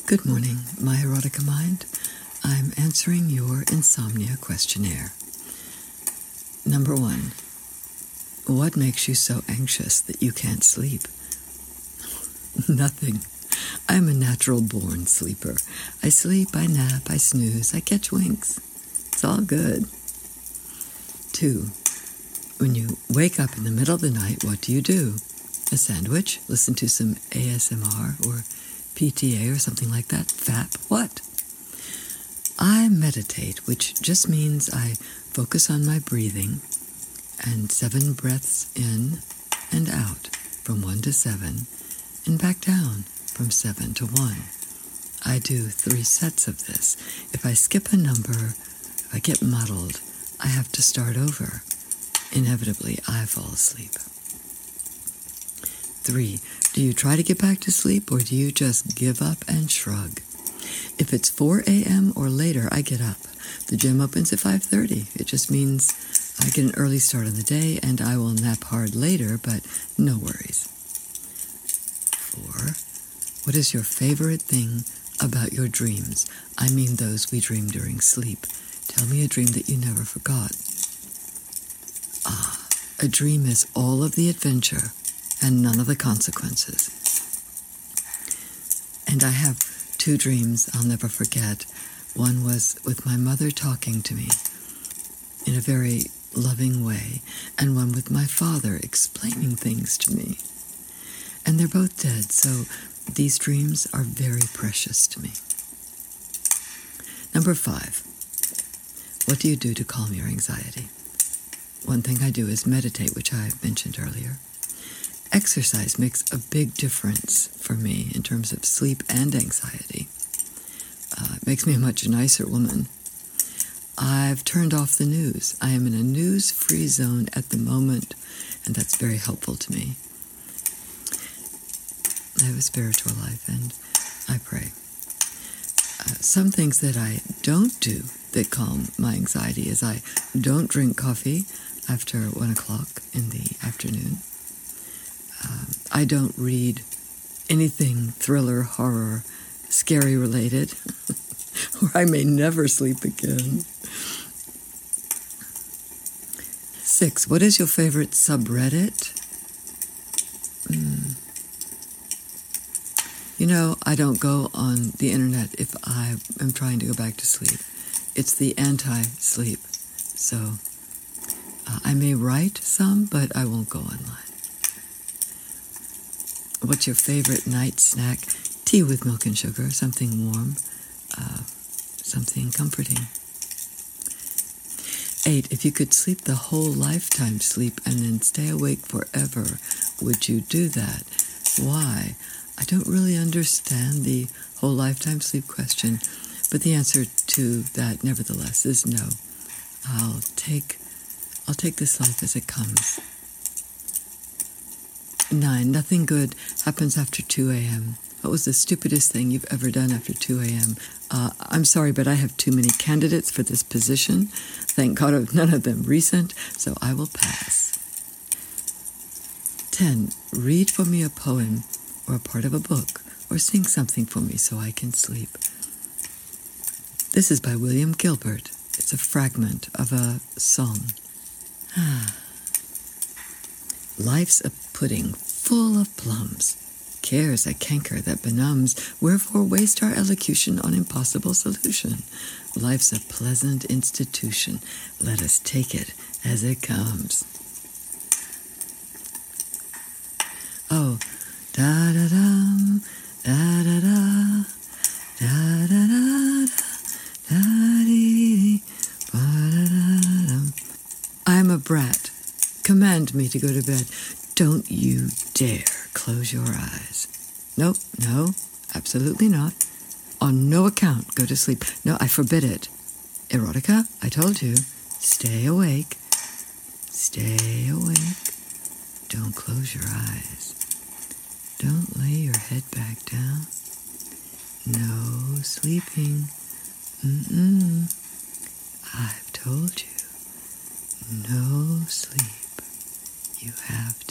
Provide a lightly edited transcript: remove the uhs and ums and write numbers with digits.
Good morning, my erotica mind. I'm answering your insomnia questionnaire. Number 1. What makes you so anxious that you can't sleep? Nothing. I'm a natural-born sleeper. I sleep, I nap, I snooze, I catch winks. It's all good. 2. When you wake up in the middle of the night, what do? A sandwich? Listen to some ASMR or PTA or something like that? FAP? What? I meditate, which just means I focus on my breathing and 7 breaths in and out from 1 to 7 and back down from 7 to 1. I do 3 sets of this. If I skip a number, if I get muddled, I have to start over. Inevitably, I fall asleep. 3. Do you try to get back to sleep or do you just give up and shrug? If it's 4 a.m. or later, I get up. The gym opens at 5:30. It just means I get an early start on the day and I will nap hard later, but no worries. 4. What is your favorite thing about your dreams? I mean those we dream during sleep. Tell me a dream that you never forgot. A dream is all of the adventure and none of the consequences. And I have 2 dreams I'll never forget. One was with my mother talking to me in a very loving way, and one with my father explaining things to me. And they're both dead, so these dreams are very precious to me. Number 5. What do you do to calm your anxiety? One thing I do is meditate, which I mentioned earlier. Exercise makes a big difference for me in terms of sleep and anxiety. It makes me a much nicer woman. I've turned off the news. I am in a news-free zone at the moment, and that's very helpful to me. I have a spiritual life, and I pray. Some things that I don't do that calm my anxiety is I don't drink coffee after 1 o'clock in the afternoon. I don't read anything thriller, horror, scary related, or I may never sleep again. 6. What is your favorite subreddit? You know, I don't go on the internet if I am trying to go back to sleep. It's the anti-sleep. So I may write some, but I won't go online. What's your favorite night snack? Tea with milk and sugar, something warm, something comforting. 8. If you could sleep the whole lifetime sleep and then stay awake forever, would you do that? Why? I don't really understand the whole lifetime sleep question, but the answer to that, nevertheless, is no. I'll take this life as it comes. 9. Nothing good happens after 2 a.m. What was the stupidest thing you've ever done after 2 a.m.? I'm sorry, but I have too many candidates for this position. Thank God none of them recent, so I will pass. 10. Read for me a poem or a part of a book, or sing something for me so I can sleep. This is by William Gilbert. It's a fragment of a song. Life's a pudding full of plums. Care's a canker that benumbs. Wherefore waste our elocution on impossible solution? Life's a pleasant institution. Let us take it as it comes. Oh, da-da-dum, da-da-da, da-da-da, da-dee, ba-da-da-dum. I'm a brat. Command me to go to bed. Don't you dare close your eyes. Nope, no, absolutely not. On no account go to sleep. No, I forbid it. Erotica, I told you, stay awake. Stay awake. Don't close your eyes. Don't lay your head back down. No sleeping. I've told you. No sleep. You have